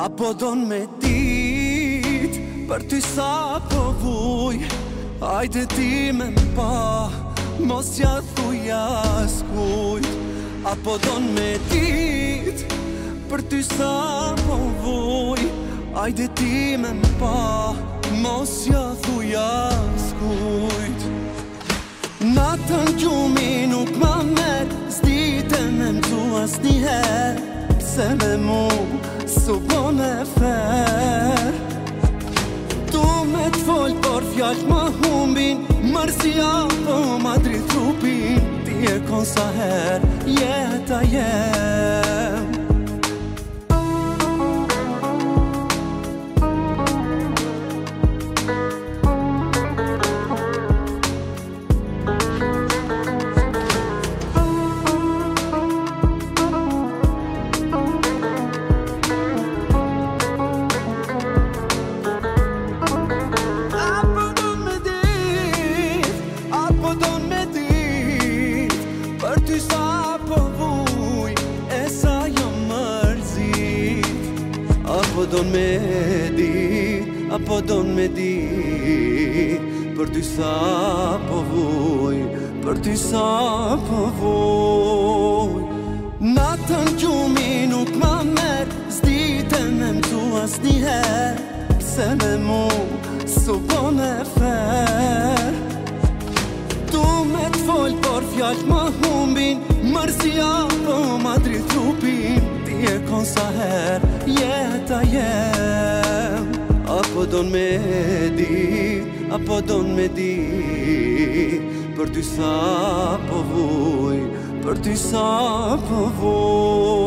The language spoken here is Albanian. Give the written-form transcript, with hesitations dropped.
Apo don me dit për ty sa po vuj, hajde ti me pa, mos ja thuj askujt. Apo don me dit për ty sa po vuj, hajde ti me pa, mos ja thuj askujt. Natën gjumi nuk ma merr, s'dite me mtu asniher, pse me mu s'u bon e fer. Tu me t'fol por fjallë ma humbin, mërsia po ma drit trupin, ti e kon sa her jeta jem. Apo don me dit për ty sa po vuj, për ty sa po vuj. Natën gjumi nuk ma merr, s'dite me mtu asniher, pse me mu s'u bon e fer. Tu me t'fol por fjallë ma humbin, mërsia po ma drit trupin, ti e kon sa her jeta jem. Apo don me dit për ty sa po vuj, për ty sa po vuj.